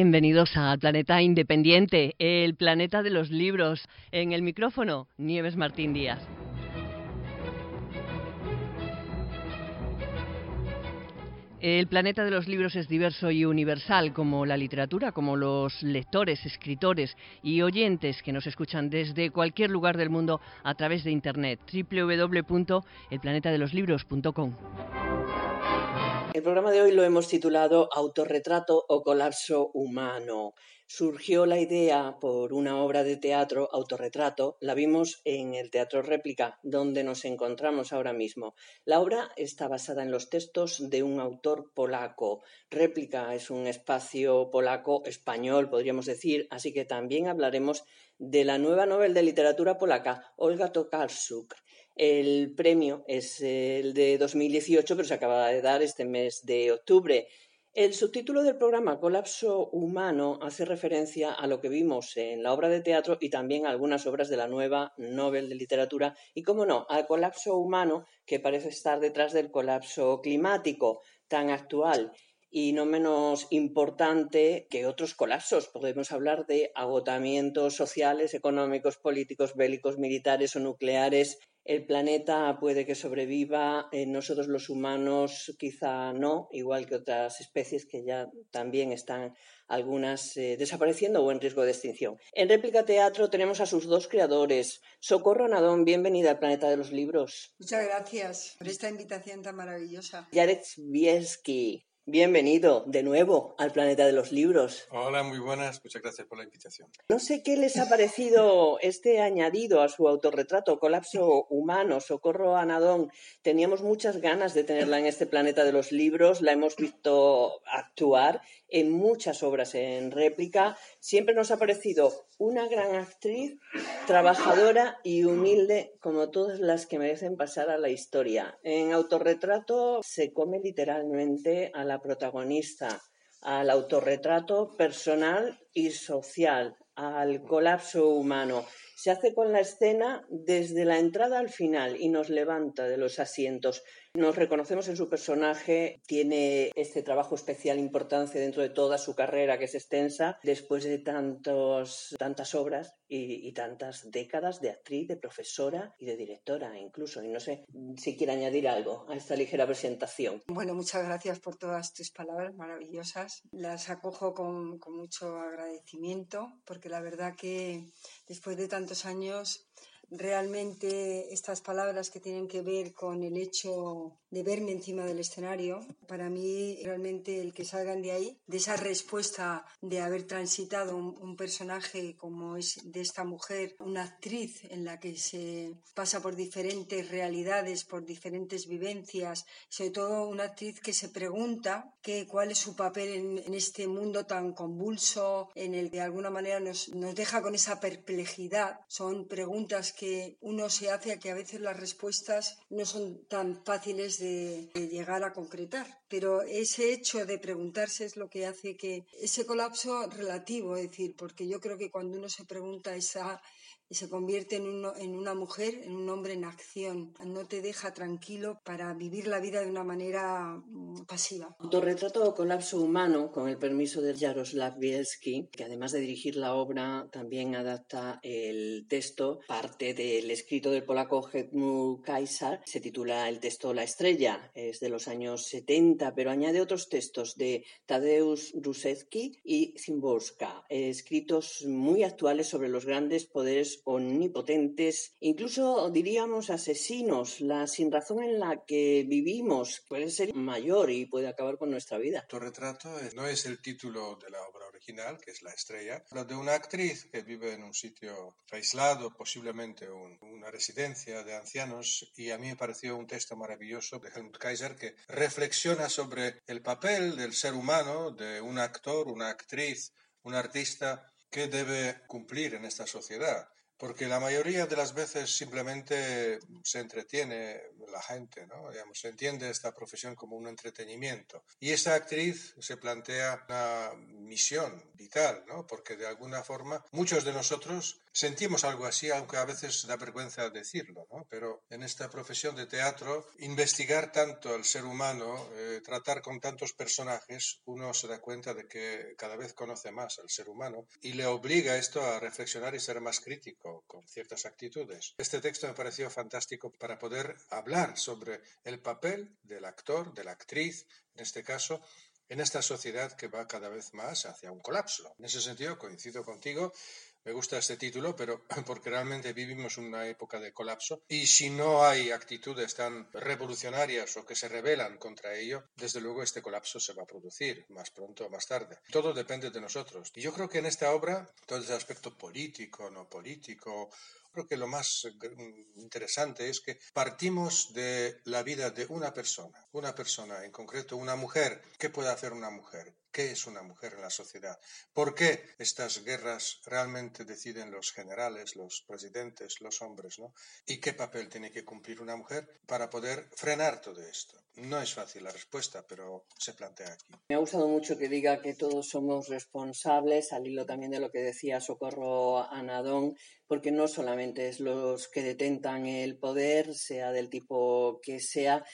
Bienvenidos a Planeta Independiente, el planeta de los libros. En el micrófono, Nieves Martín Díaz. El planeta de los libros es diverso y universal, como la literatura, como los lectores, escritores y oyentes que nos escuchan desde cualquier lugar del mundo a través de Internet, www.elplanetadeloslibros.com. El programa de hoy lo hemos titulado Autorretrato o colapso humano. Surgió la idea por una obra de teatro, Autorretrato. La vimos en el Teatro Réplica, donde nos encontramos ahora mismo. La obra está basada en los textos de un autor polaco. Réplica es un espacio polaco-español, podríamos decir, así que también hablaremos de la nueva novela de literatura polaca, Olga Tokarczuk. El premio es el de 2018, pero se acaba de dar este mes de octubre. El subtítulo del programa, Colapso Humano, hace referencia a lo que vimos en la obra de teatro y también a algunas obras de la nueva Nobel de Literatura y, cómo no, al colapso humano que parece estar detrás del colapso climático tan actual y no menos importante que otros colapsos. Podemos hablar de agotamientos sociales, económicos, políticos, bélicos, militares o nucleares. El planeta puede que sobreviva, nosotros los humanos quizá no, igual que otras especies que ya también están algunas desapareciendo o en riesgo de extinción. En Réplica Teatro tenemos a sus dos creadores. Socorro Anadón, bienvenida al Planeta de los Libros. Muchas gracias por esta invitación tan maravillosa. Jarek Bielski, bienvenido de nuevo al Planeta de los Libros. Hola, muy buenas, muchas gracias por la invitación. No sé qué les ha parecido este añadido a su autorretrato, Colapso Humano, Socorro Anadón. Teníamos muchas ganas de tenerla en este Planeta de los Libros, la hemos visto actuar en muchas obras en Réplica. Siempre nos ha parecido una gran actriz, trabajadora y humilde, como todas las que merecen pasar a la historia. En autorretrato se come literalmente a la protagonista, al autorretrato personal y social, al colapso humano. Se hace con la escena desde la entrada al final y nos levanta de los asientos. Nos reconocemos en su personaje, tiene este trabajo especial importancia dentro de toda su carrera, que es extensa, después de tantas obras y tantas décadas de actriz, de profesora y de directora incluso. Y no sé si quiere añadir algo a esta ligera presentación. Bueno, muchas gracias por todas tus palabras maravillosas. Las acojo con mucho agradecimiento, porque la verdad que después de tantos años, realmente estas palabras que tienen que ver con el hecho de verme encima del escenario, para mí realmente el que salgan de ahí, de esa respuesta de haber transitado un personaje como es de esta mujer, una actriz en la que se pasa por diferentes realidades, por diferentes vivencias, sobre todo una actriz que se pregunta cuál es su papel en este mundo tan convulso, en el que de alguna manera nos deja con esa perplejidad. Son preguntas que uno se hace, a que a veces las respuestas no son tan fáciles de llegar a concretar, pero ese hecho de preguntarse es lo que hace que ese colapso relativo, es decir, porque yo creo que cuando uno se pregunta se convierte en una mujer, en un hombre en acción, no te deja tranquilo para vivir la vida de una manera pasiva. Autorretrato o colapso humano, con el permiso de Jaroslav Bielski, que además de dirigir la obra también adapta el texto, parte del escrito del polaco Helmut Kaiser. Se titula el texto La estrella, es de los años 70, pero añade otros textos de Tadeusz Ruszewski y Szymborska, escritos muy actuales sobre los grandes poderes omnipotentes, incluso diríamos asesinos. La sinrazón en la que vivimos puede ser mayor y puede acabar con nuestra vida. Autorretrato no es el título de la obra original, que es La estrella, pero de una actriz que vive en un sitio aislado, posiblemente una residencia de ancianos, y a mí me pareció un texto maravilloso de Helmut Kaiser que reflexiona sobre el papel del ser humano, de un actor, una actriz, un artista que debe cumplir en esta sociedad. Porque la mayoría de las veces simplemente se entretiene la gente, ¿no? Digamos, se entiende esta profesión como un entretenimiento. Y esta actriz se plantea una misión vital, ¿no? Porque de alguna forma muchos de nosotros Sentimos algo así, aunque a veces da vergüenza decirlo, ¿no? Pero en esta profesión de teatro, investigar tanto al ser humano, tratar con tantos personajes, uno se da cuenta de que cada vez conoce más al ser humano y le obliga esto a reflexionar y ser más crítico con ciertas actitudes. Este texto me pareció fantástico para poder hablar sobre el papel del actor, de la actriz, en este caso, en esta sociedad que va cada vez más hacia un colapso. En ese sentido, coincido contigo. Me gusta este título, pero porque realmente vivimos una época de colapso y si no hay actitudes tan revolucionarias o que se rebelan contra ello, desde luego este colapso se va a producir más pronto o más tarde. Todo depende de nosotros. Y yo creo que en esta obra, todo ese aspecto político, no político, creo que lo más interesante es que partimos de la vida de una persona en concreto, una mujer. ¿Qué puede hacer una mujer? ¿Qué es una mujer en la sociedad? ¿Por qué estas guerras realmente deciden los generales, los presidentes, los hombres, ¿no? ¿Y qué papel tiene que cumplir una mujer para poder frenar todo esto? No es fácil la respuesta, pero se plantea aquí. Me ha gustado mucho que diga que todos somos responsables, al hilo también de lo que decía Socorro Anadón, porque no solamente es los que detentan el poder, sea del tipo que sea,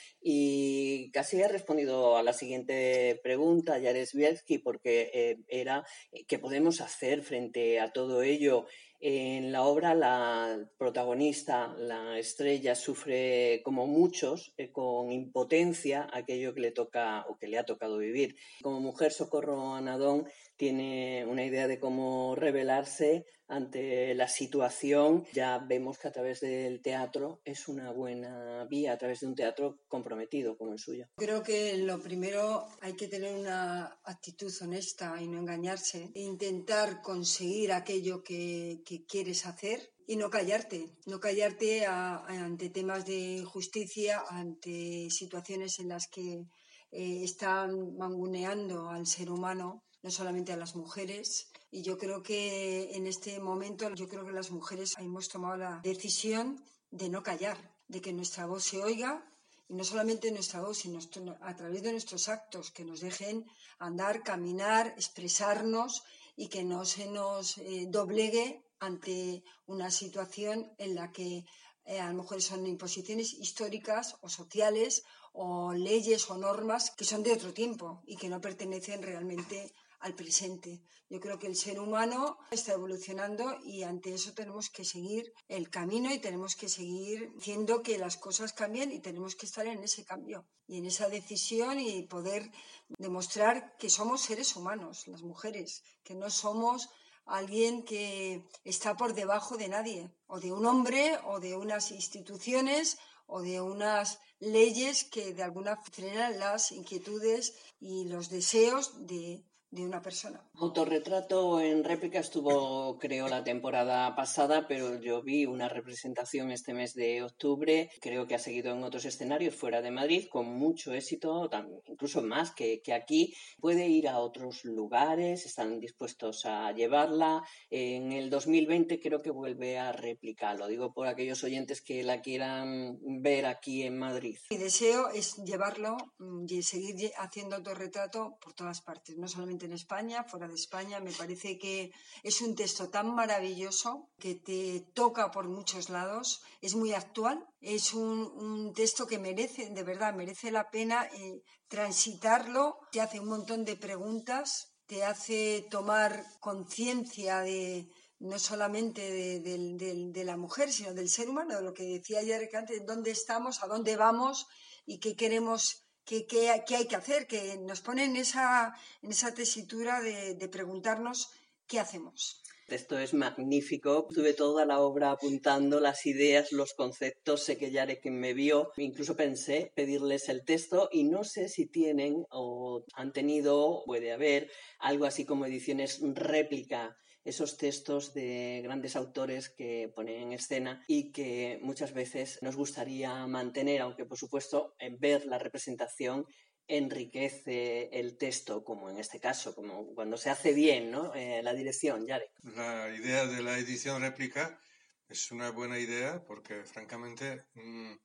y casi he respondido a la siguiente pregunta, Jares Bielski, porque era ¿qué podemos hacer frente a todo ello? En la obra la protagonista, la estrella, sufre como muchos con impotencia aquello que le toca o que le ha tocado vivir. Como mujer, Socorro Anadón tiene una idea de cómo rebelarse ante la situación. Ya vemos que a través del teatro es una buena vía, a través de un teatro comprometido como el suyo. Creo que lo primero hay que tener una actitud honesta y no engañarse, e intentar conseguir aquello que quieres hacer y no callarte ante temas de justicia, ante situaciones en las que están mangoneando al ser humano, no solamente a las mujeres. Y yo creo que en este momento, las mujeres hemos tomado la decisión de no callar, de que nuestra voz se oiga, y no solamente nuestra voz, sino a través de nuestros actos, que nos dejen andar, caminar, expresarnos y que no se nos doblegue ante una situación en la que a lo mejor son imposiciones históricas o sociales o leyes o normas que son de otro tiempo y que no pertenecen realmente al presente. Yo creo que el ser humano está evolucionando y ante eso tenemos que seguir el camino y tenemos que seguir haciendo que las cosas cambien y tenemos que estar en ese cambio y en esa decisión y poder demostrar que somos seres humanos, las mujeres, que no somos alguien que está por debajo de nadie, o de un hombre, o de unas instituciones, o de unas leyes que de alguna forma frenan las inquietudes y los deseos de una persona. Autorretrato en réplica estuvo, creo, la temporada pasada, pero yo vi una representación este mes de octubre. Creo que ha seguido en otros escenarios fuera de Madrid con mucho éxito, incluso más que aquí. Puede ir a otros lugares, están dispuestos a llevarla. En el 2020 creo que vuelve a réplica. Lo digo por aquellos oyentes que la quieran ver aquí en Madrid. Mi deseo es llevarlo y seguir haciendo autorretrato por todas partes, no solamente en España, fuera de España. Me parece que es un texto tan maravilloso que te toca por muchos lados, es muy actual, es un texto que merece, de verdad, merece la pena transitarlo. Te hace un montón de preguntas, te hace tomar conciencia de no solamente de la mujer, sino del ser humano, de lo que decía ayer antes, dónde estamos, a dónde vamos y qué queremos, qué hay que hacer, que nos pone en esa tesitura de preguntarnos qué hacemos. Esto es magnífico. Tuve toda la obra apuntando las ideas, los conceptos. Sé que Yarek me vio. Incluso pensé pedirles el texto y no sé si tienen o han tenido, puede haber, algo así como ediciones réplica. Esos textos de grandes autores que ponen en escena y que muchas veces nos gustaría mantener, aunque por supuesto ver la representación enriquece el texto, como en este caso, como cuando se hace bien, ¿no? La dirección, Yarek. La idea de la edición réplica es una buena idea porque, francamente,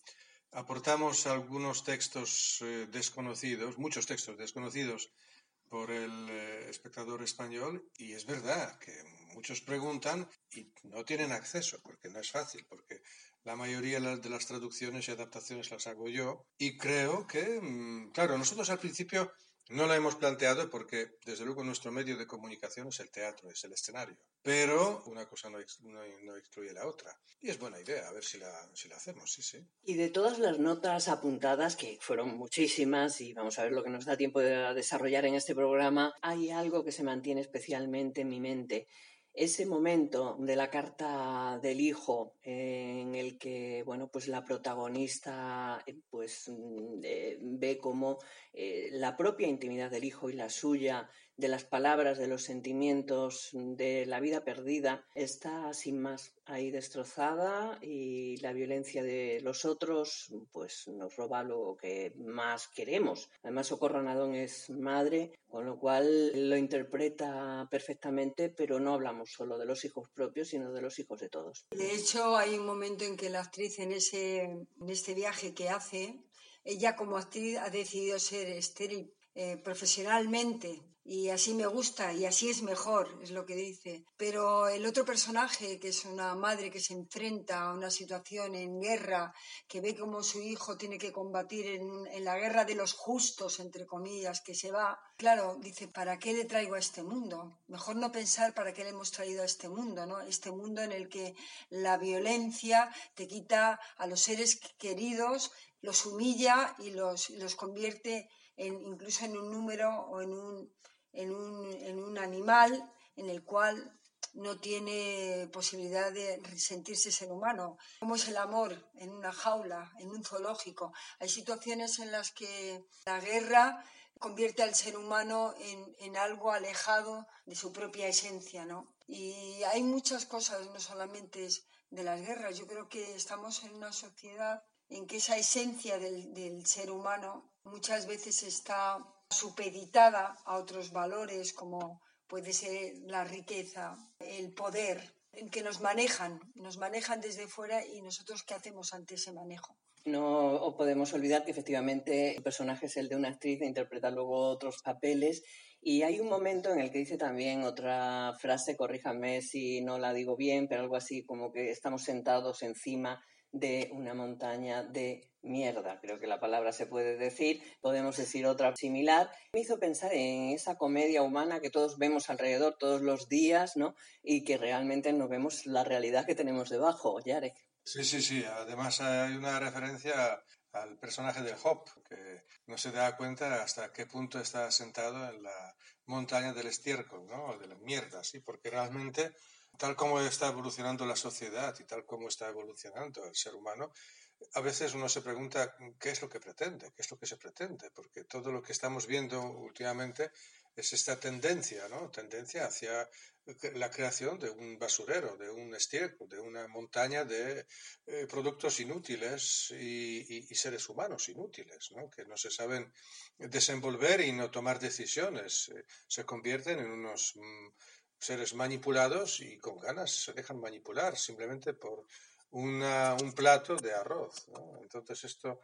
aportamos algunos textos desconocidos, muchos textos desconocidos por el espectador español, y es verdad que muchos preguntan y no tienen acceso, porque no es fácil, porque la mayoría de las traducciones y adaptaciones las hago yo, y creo que, claro, nosotros al principio no lo hemos planteado porque, desde luego, nuestro medio de comunicación es el teatro, es el escenario. Pero una cosa no excluye la otra. Y es buena idea, a ver si la hacemos, sí, sí. Y de todas las notas apuntadas, que fueron muchísimas, y vamos a ver lo que nos da tiempo de desarrollar en este programa, hay algo que se mantiene especialmente en mi mente. Ese momento de la carta del hijo en el que, bueno, pues la protagonista ve cómo la propia intimidad del hijo y la suya, de las palabras, de los sentimientos, de la vida perdida, está sin más ahí destrozada, y la violencia de los otros pues nos roba lo que más queremos. Además, Socorro Nadón es madre, con lo cual lo interpreta perfectamente, pero no hablamos solo de los hijos propios, sino de los hijos de todos. De hecho, hay un momento en que la actriz en este viaje que hace, ella como actriz ha decidido ser estéril profesionalmente, y así me gusta y así es mejor, es lo que dice. Pero el otro personaje, que es una madre que se enfrenta a una situación en guerra, que ve cómo su hijo tiene que combatir en la guerra de los justos, entre comillas, que se va, claro, dice, ¿para qué le traigo a este mundo? Mejor no pensar para qué le hemos traído a este mundo, ¿no? Este mundo en el que la violencia te quita a los seres queridos, los humilla y los convierte incluso en un número o en un animal en el cual no tiene posibilidad de sentirse ser humano. ¿Cómo es el amor en una jaula, en un zoológico? Hay situaciones en las que la guerra convierte al ser humano en algo alejado de su propia esencia, ¿no? Y hay muchas cosas, no solamente de las guerras. Yo creo que estamos en una sociedad en que esa esencia del ser humano muchas veces está supeditada a otros valores, como puede ser la riqueza, el poder, en que nos manejan desde fuera, y nosotros ¿qué hacemos ante ese manejo? No podemos olvidar que efectivamente el personaje es el de una actriz e interpreta luego otros papeles, y hay un momento en el que dice también otra frase, corríjame si no la digo bien, pero algo así como que estamos sentados encima de una montaña de mierda, creo que la palabra se puede decir, podemos decir otra similar. Me hizo pensar en esa comedia humana que todos vemos alrededor todos los días, ¿no? Y que realmente no vemos la realidad que tenemos debajo, Yarek. Sí. Además hay una referencia al personaje del Hop, que no se da cuenta hasta qué punto está sentado en la montaña del estiércol, ¿no? De la mierda, sí, porque realmente, tal como está evolucionando la sociedad y tal como está evolucionando el ser humano, a veces uno se pregunta qué es lo que pretende, qué es lo que se pretende, porque todo lo que estamos viendo últimamente es esta tendencia, ¿no? Tendencia hacia la creación de un basurero, de un estiércol, de una montaña de productos inútiles y seres humanos inútiles, ¿no? Que no se saben desenvolver y no tomar decisiones. Se convierten en unos seres manipulados y con ganas se dejan manipular simplemente por un plato de arroz, ¿no? Entonces esto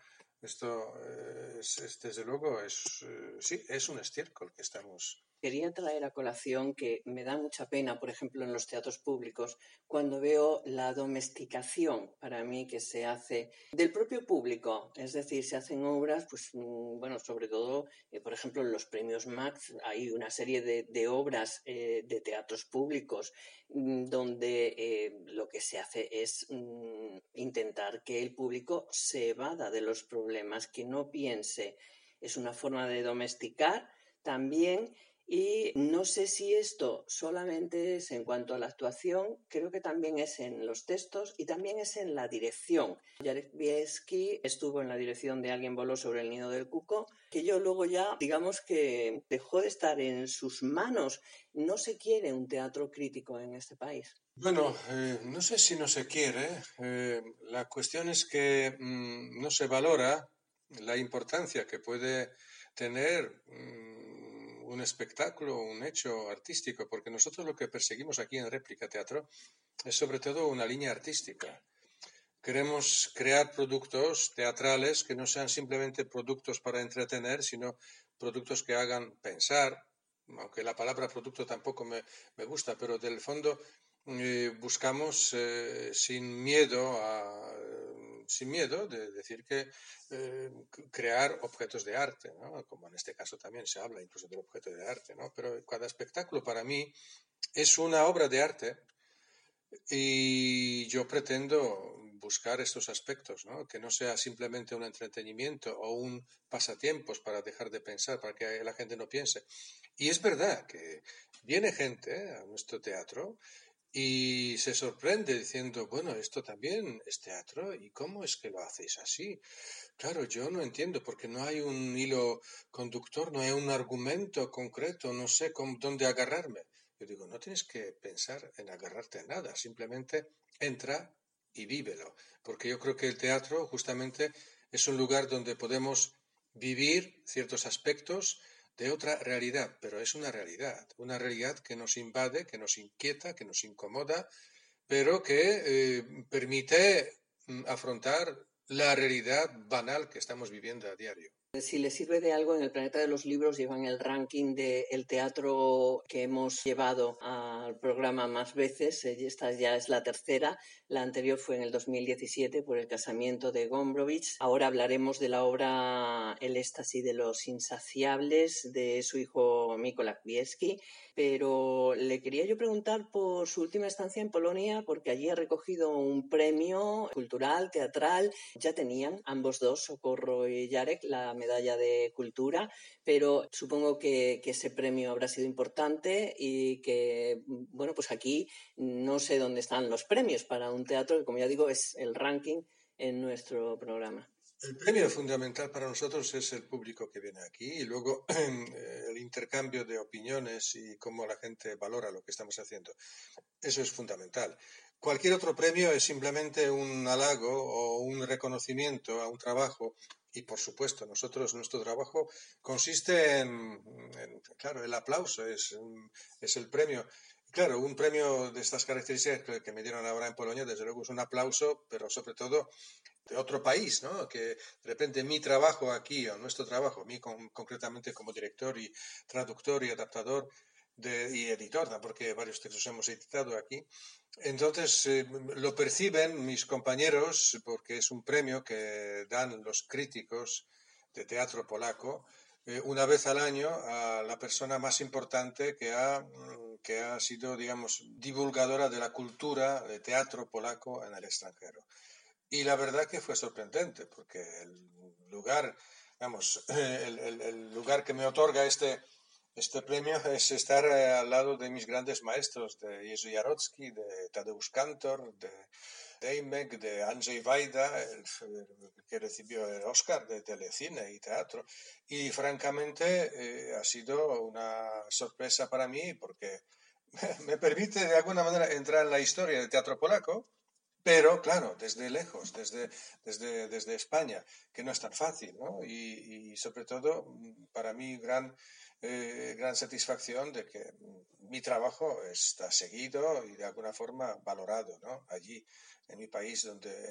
desde luego sí, es un estiércol que estamos. Quería traer a colación que me da mucha pena, por ejemplo, en los teatros públicos, cuando veo la domesticación, para mí, que se hace del propio público. Es decir, se hacen obras, pues, bueno, sobre todo, por ejemplo, en los premios Max hay una serie de obras de teatros públicos donde lo que se hace es intentar que el público se evada de los problemas, que no piense. Es una forma de domesticar también. Y no sé si esto solamente es en cuanto a la actuación, creo que también es en los textos y también es en la dirección. Jarek Bieski estuvo en la dirección de Alguien voló sobre el nido del cuco, que yo luego ya, digamos que dejó de estar en sus manos. No se quiere un teatro crítico en este país. Bueno, no sé si no se quiere. La cuestión es que no se valora la importancia que puede tener un espectáculo, un hecho artístico, porque nosotros lo que perseguimos aquí en Réplica Teatro es sobre todo una línea artística. Queremos crear productos teatrales que no sean simplemente productos para entretener, sino productos que hagan pensar, aunque la palabra producto tampoco me gusta, pero del fondo buscamos sin miedo de decir que crear objetos de arte, ¿no? Como en este caso también se habla incluso del objeto de arte, ¿no? Pero cada espectáculo para mí es una obra de arte y yo pretendo buscar estos aspectos, ¿no? Que no sea simplemente un entretenimiento o un pasatiempos para dejar de pensar, para que la gente no piense. Y es verdad que viene gente a nuestro teatro y se sorprende diciendo, bueno, esto también es teatro, ¿y cómo es que lo hacéis así? Claro, yo no entiendo porque no hay un hilo conductor, no hay un argumento concreto, no sé dónde agarrarme. Yo digo, no tienes que pensar en agarrarte a nada, simplemente entra y vívelo, porque yo creo que el teatro justamente es un lugar donde podemos vivir ciertos aspectos de otra realidad, pero es una realidad que nos invade, que nos inquieta, que nos incomoda, pero que permite afrontar la realidad banal que estamos viviendo a diario. Si les sirve de algo, en el Planeta de los Libros llevan el ranking del teatro que hemos llevado al programa más veces. Esta ya es la tercera. La anterior fue en el 2017 por El casamiento de Gombrowicz. Ahora hablaremos de la obra El éxtasis de los insaciables de su hijo Mikołaj Wiejski. Pero le quería yo preguntar por su última estancia en Polonia, porque allí ha recogido un premio cultural, teatral. Ya tenían ambos dos, Socorro y Jarek, la medalla de cultura, pero supongo que ese premio habrá sido importante y que, bueno, pues aquí no sé dónde están los premios para un teatro que, como ya digo, es el ranking en nuestro programa. El premio fundamental para nosotros es el público que viene aquí y luego el intercambio de opiniones y cómo la gente valora lo que estamos haciendo. Eso es fundamental. Cualquier otro premio es simplemente un halago o un reconocimiento a un trabajo y, por supuesto, nuestro trabajo consiste claro, el aplauso es el premio. Claro, un premio de estas características que me dieron ahora en Polonia, desde luego es un aplauso, pero sobre todo de otro país, ¿no? Que de repente mi trabajo aquí, o nuestro trabajo, concretamente como director y traductor y adaptador y editor, ¿no? Porque varios textos hemos editado aquí. Entonces lo perciben mis compañeros porque es un premio que dan los críticos de teatro polaco una vez al año a la persona más importante que ha sido, digamos, divulgadora de la cultura de teatro polaco en el extranjero. Y la verdad que fue sorprendente, porque el lugar, vamos, el lugar que me otorga este premio es estar al lado de mis grandes maestros, de Jerzy Jarodzki, de Tadeusz Kantor, de Dejmek, de Andrzej Wajda, que recibió el Oscar de telecine y teatro. Y francamente ha sido una sorpresa para mí, porque me permite de alguna manera entrar en la historia del teatro polaco, pero claro, desde lejos, desde España, que no es tan fácil, ¿no? Y sobre todo, para mí, gran satisfacción de que mi trabajo está seguido y de alguna forma valorado, ¿no? Allí, en mi país,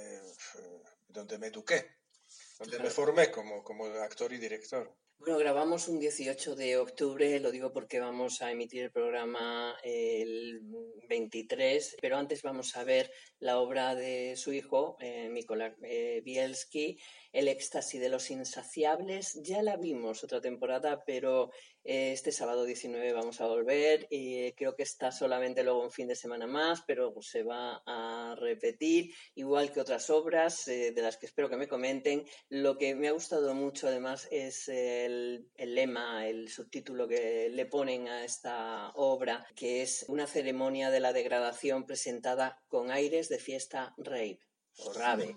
donde me eduqué, donde me formé como actor y director. Bueno, grabamos un 18 de octubre, lo digo porque vamos a emitir el programa el 23, pero antes vamos a ver la obra de su hijo, Mikołaj Wiejski, El éxtasis de los insaciables. Ya la vimos otra temporada, pero este sábado 19 vamos a volver y creo que está solamente luego un fin de semana más, pero se va a repetir, igual que otras obras de las que espero que me comenten. Lo que me ha gustado mucho además es el lema, el subtítulo que le ponen a esta obra, que es una ceremonia de la degradación presentada con aires de fiesta rave o rave.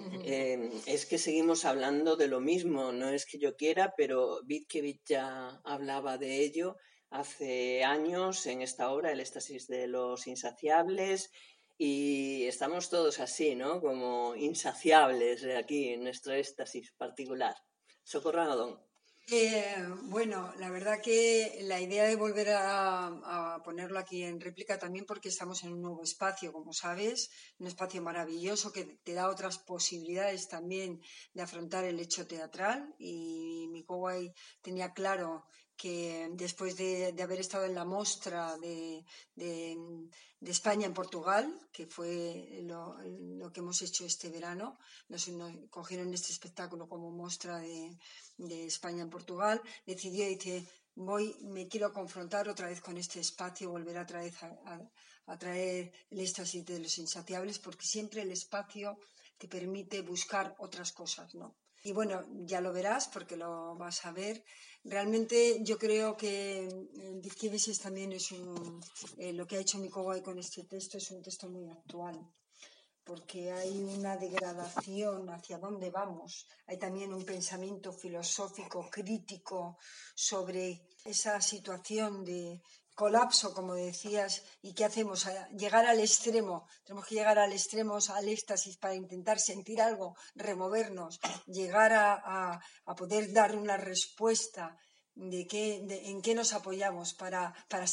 Es que seguimos hablando de lo mismo, no es que yo quiera, pero Witkiewicz ya hablaba de ello hace años en esta obra, El éxtasis de los insaciables, y estamos todos así, ¿no? Como insaciables aquí en nuestro éxtasis particular. Socorro Anodón. Bueno, la verdad que la idea de volver a ponerlo aquí en réplica también porque estamos en un nuevo espacio, como sabes, un espacio maravilloso que te da otras posibilidades también de afrontar el hecho teatral y Mikołaj tenía claro que después de haber estado en la mostra de España en Portugal, que fue lo que hemos hecho este verano, nos cogieron este espectáculo como mostra de España en Portugal, decidió, dice, me quiero confrontar otra vez con este espacio, volver otra vez a traer el éxtasis de los insaciables, porque siempre el espacio te permite buscar otras cosas, ¿no? Y bueno, ya lo verás porque lo vas a ver. Realmente yo creo que Dizkiewicz también es lo que ha hecho Mikołaj con este texto es un texto muy actual, porque hay una degradación hacia dónde vamos. Hay también un pensamiento filosófico, crítico sobre esa situación de colapso, como decías, y qué hacemos, llegar al extremo, tenemos que llegar al extremo, al éxtasis para intentar sentir algo, removernos, llegar a poder dar una respuesta en qué nos apoyamos para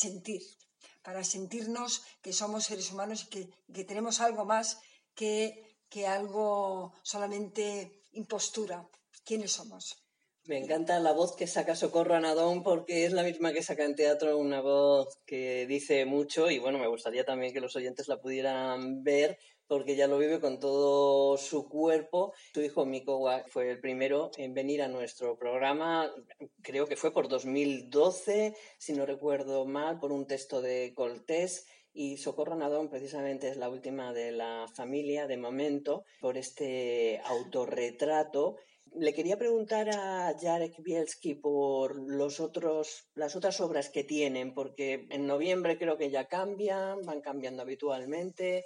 sentirnos que somos seres humanos y que tenemos algo más que algo solamente impostura. ¿Quiénes somos? Me encanta la voz que saca Socorro Anadón porque es la misma que saca en teatro, una voz que dice mucho y bueno, me gustaría también que los oyentes la pudieran ver porque ella lo vive con todo su cuerpo. Su hijo Mikołaj fue el primero en venir a nuestro programa, creo que fue por 2012, si no recuerdo mal, por un texto de Coltés. Y Socorro Anadón precisamente es la última de la familia de momento por este autorretrato. Le quería preguntar a Jarek Bielski por las otras obras que tienen, porque en noviembre creo que ya cambian, van cambiando habitualmente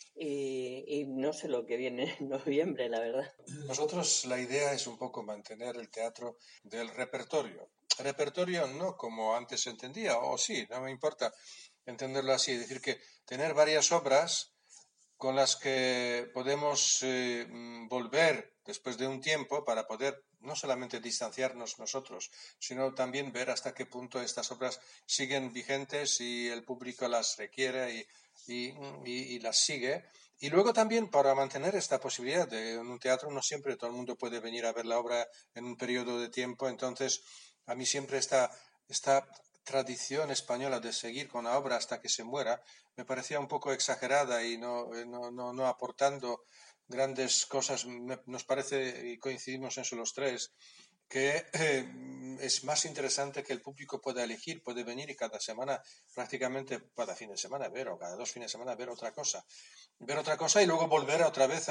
y no sé lo que viene en noviembre, la verdad. Nosotros la idea es un poco mantener el teatro del repertorio. Repertorio no como antes se entendía, o sí, no me importa entenderlo así, es decir, que tener varias obras con las que podemos volver después de un tiempo para poder no solamente distanciarnos nosotros, sino también ver hasta qué punto estas obras siguen vigentes y el público las requiere y las sigue. Y luego también para mantener esta posibilidad de en un teatro no siempre todo el mundo puede venir a ver la obra en un periodo de tiempo, entonces a mí siempre esta tradición española de seguir con la obra hasta que se muera me parecía un poco exagerada y no aportando grandes cosas. Nos parece, y coincidimos en eso los tres, que es más interesante que el público pueda elegir, puede venir y cada semana, prácticamente cada fin de semana ver, o cada 2 fines de semana ver otra cosa y luego volver otra vez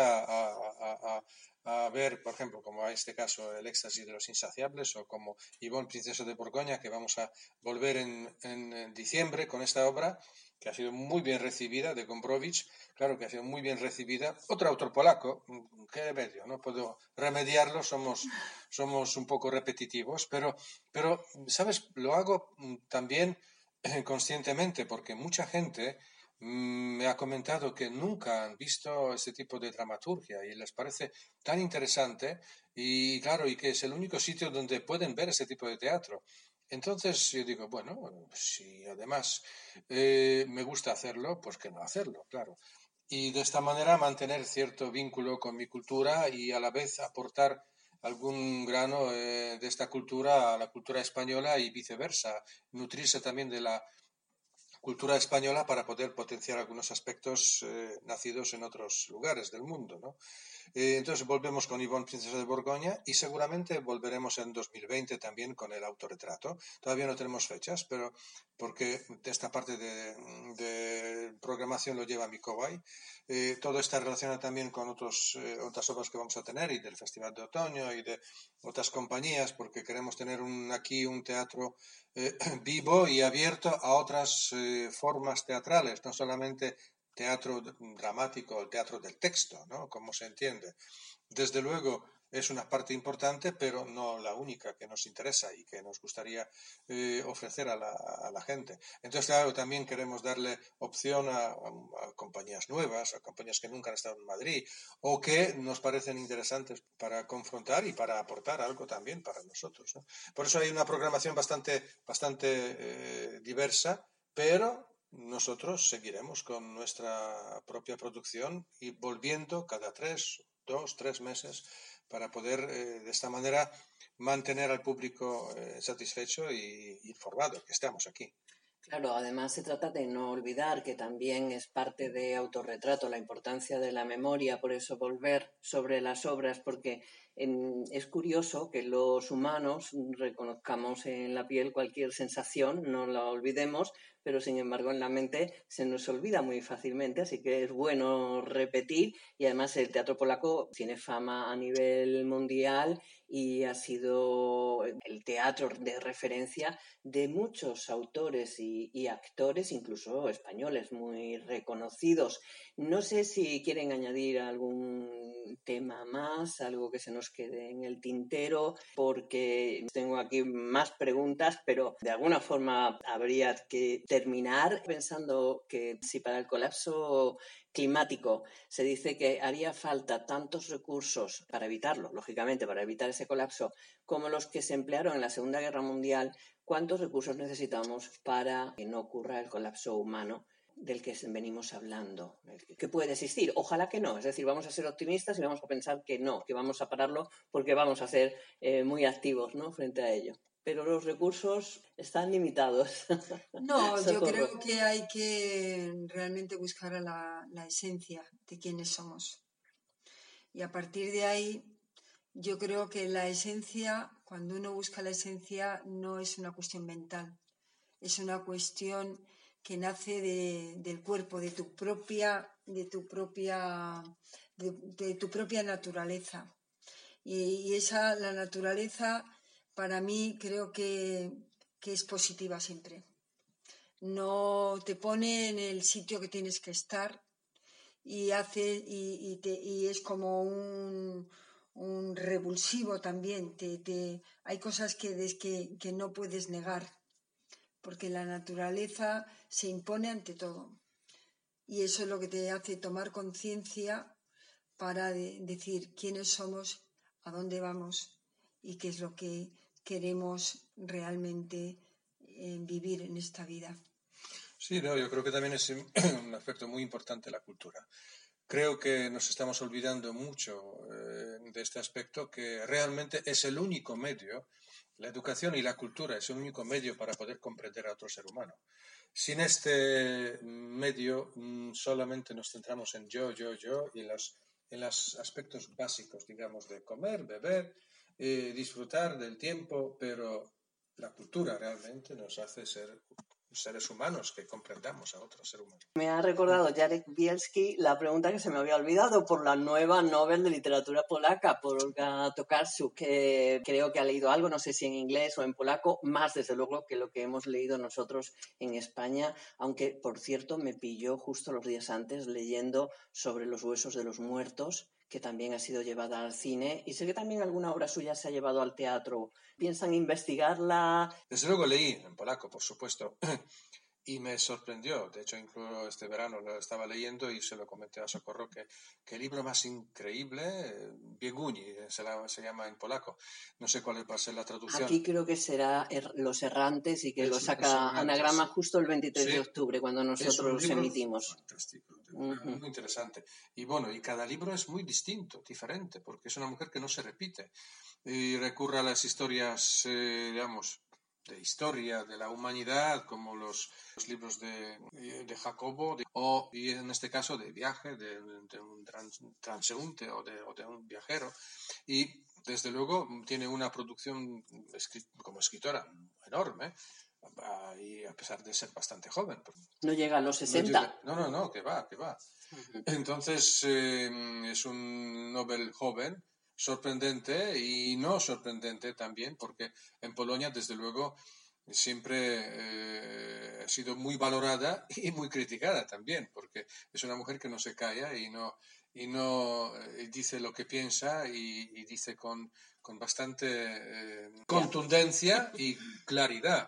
a ver, por ejemplo, como en este caso el éxtasis de los insaciables o como Ivonne, princesa de Borgoña, que vamos a volver en diciembre con esta obra que ha sido muy bien recibida, de Gombrowicz, claro que ha sido muy bien recibida. Otro autor polaco, qué remedio, no puedo remediarlo, somos un poco repetitivos, pero ¿sabes? Lo hago también conscientemente porque mucha gente me ha comentado que nunca han visto este tipo de dramaturgia y les parece tan interesante y claro, y que es el único sitio donde pueden ver ese tipo de teatro. Entonces yo digo, bueno, si además me gusta hacerlo, pues que no hacerlo, claro. Y de esta manera mantener cierto vínculo con mi cultura y a la vez aportar algún grano de esta cultura a la cultura española y viceversa, nutrirse también de la cultura española para poder potenciar algunos aspectos nacidos en otros lugares del mundo, ¿no? Entonces volvemos con Ivonne, princesa de Borgoña, y seguramente volveremos en 2020 también con el autorretrato. Todavía no tenemos fechas, pero porque esta parte de programación lo lleva Mikołaj. Todo está relacionado también con otras obras que vamos a tener y del Festival de Otoño y de otras compañías, porque queremos tener aquí un teatro vivo y abierto a otras formas teatrales, no solamente teatro dramático, el teatro del texto, ¿no? Como se entiende. Desde luego es una parte importante, pero no la única que nos interesa y que nos gustaría ofrecer a la gente. Entonces, claro, también queremos darle opción a compañías nuevas, a compañías que nunca han estado en Madrid o que nos parecen interesantes para confrontar y para aportar algo también para nosotros, ¿no? Por eso hay una programación bastante diversa, pero nosotros seguiremos con nuestra propia producción y volviendo cada 2, 3 meses para poder de esta manera mantener al público satisfecho y informado, que estamos aquí. Claro, además se trata de no olvidar que también es parte de autorretrato la importancia de la memoria, por eso volver sobre las obras, porque es curioso que los humanos reconozcamos en la piel cualquier sensación, no la olvidemos, pero sin embargo en la mente se nos olvida muy fácilmente, así que es bueno repetir, y además el teatro polaco tiene fama a nivel mundial y ha sido el teatro de referencia de muchos autores y actores, incluso españoles, muy reconocidos. No sé si quieren añadir algún tema más, algo que se nos quede en el tintero, porque tengo aquí más preguntas, pero de alguna forma habría que terminar pensando que si para el colapso climático se dice que haría falta tantos recursos para evitarlo, lógicamente, para evitar ese colapso, como los que se emplearon en la Segunda Guerra Mundial, ¿cuántos recursos necesitamos para que no ocurra el colapso humano del que venimos hablando? ¿Que puede existir? Ojalá que no. Es decir, vamos a ser optimistas y vamos a pensar que no, que vamos a pararlo porque vamos a ser muy activos, ¿no?, frente a ello. Pero los recursos están limitados. No, yo creo que hay que realmente buscar a la esencia de quiénes somos. Y a partir de ahí, yo creo que la esencia, cuando uno busca la esencia, no es una cuestión mental, es una cuestión que nace del cuerpo, de tu propia naturaleza. Y esa, la naturaleza, para mí, creo que es positiva siempre. No te pone en el sitio que tienes que estar y es como un revulsivo también. Hay cosas que no puedes negar, porque la naturaleza se impone ante todo. Y eso es lo que te hace tomar conciencia para decir quiénes somos, a dónde vamos y qué es lo que queremos realmente vivir en esta vida. Sí, no, yo creo que también es un aspecto muy importante la cultura. Creo que nos estamos olvidando mucho de este aspecto, que realmente es el único medio, la educación y la cultura es el único medio para poder comprender a otro ser humano. Sin este medio solamente nos centramos en yo y en los aspectos básicos, digamos, de comer, beber, disfrutar del tiempo, pero la cultura realmente nos hace ser seres humanos, que comprendamos a otro ser humano. Me ha recordado Jarek Bielski la pregunta que se me había olvidado por la nueva Nobel de Literatura polaca, por Olga Tokarczuk, que creo que ha leído algo, no sé si en inglés o en polaco, más desde luego que lo que hemos leído nosotros en España, aunque por cierto me pilló justo los días antes leyendo sobre los huesos de los muertos, que también ha sido llevada al cine, y sé que también alguna obra suya se ha llevado al teatro. ¿Piensan investigarla? Desde luego leí en polaco, por supuesto, y me sorprendió. De hecho, incluso este verano lo estaba leyendo y se lo comenté a Socorro, que el libro más increíble, Bieguny, se llama en polaco. No sé cuál va a ser la traducción. Aquí creo que será Los Errantes y que lo saca Anagrama justo el 23 de octubre, cuando nosotros emitimos. Fantástico, muy interesante. Y bueno, y cada libro es muy distinto, diferente, porque es una mujer que no se repite. Y recurre a las historias, digamos, de historia de la humanidad, como los libros de Jacobo, y en este caso de viaje, de un transeúnte o de un viajero. Y desde luego tiene una producción como escritora enorme, y a pesar de ser bastante joven. No llega a los 60. No, que va. Entonces es un Nobel joven, sorprendente y no sorprendente también, porque en Polonia, desde luego, siempre ha sido muy valorada y muy criticada también, porque es una mujer que no se calla y no dice lo que piensa y dice con bastante contundencia y claridad.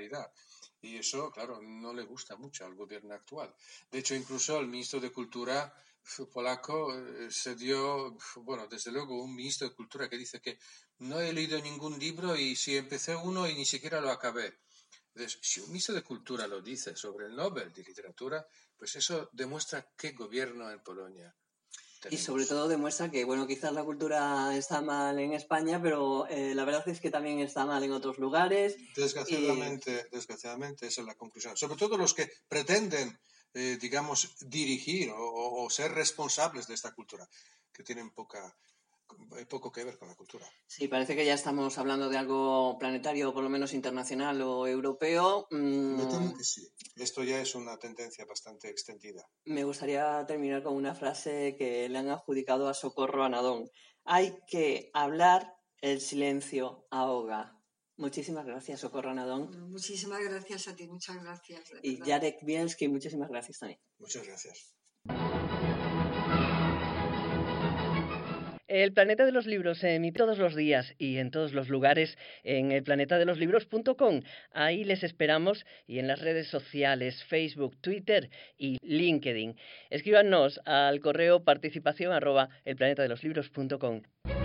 Y eso, claro, no le gusta mucho al gobierno actual. De hecho, incluso el ministro de Cultura polaco se dio, bueno, desde luego, un ministro de Cultura que dice que no he leído ningún libro y si empecé uno y ni siquiera lo acabé. Entonces, si un ministro de Cultura lo dice sobre el Nobel de Literatura, pues eso demuestra qué gobierno en Polonia. Y sobre todo demuestra que, bueno, quizás la cultura está mal en España, pero la verdad es que también está mal en otros lugares. Desgraciadamente esa es la conclusión. Sobre todo los que pretenden, digamos, dirigir o ser responsables de esta cultura, que tienen poco que ver con la cultura. Sí, parece que ya estamos hablando de algo planetario, por lo menos internacional o europeo. Me temo que sí. Esto ya es una tendencia bastante extendida. Me gustaría terminar con una frase que le han adjudicado a Socorro Anadón. Hay que hablar, el silencio ahoga. Muchísimas gracias, Socorro Anadón. Muchísimas gracias a ti, muchas gracias. Y Jarek Bielski, muchísimas gracias también. Muchas gracias. El Planeta de los Libros se emite todos los días y en todos los lugares en elplanetadeloslibros.com. Ahí les esperamos y en las redes sociales, Facebook, Twitter y LinkedIn. Escríbanos al correo participación@elplanetadeloslibros.com.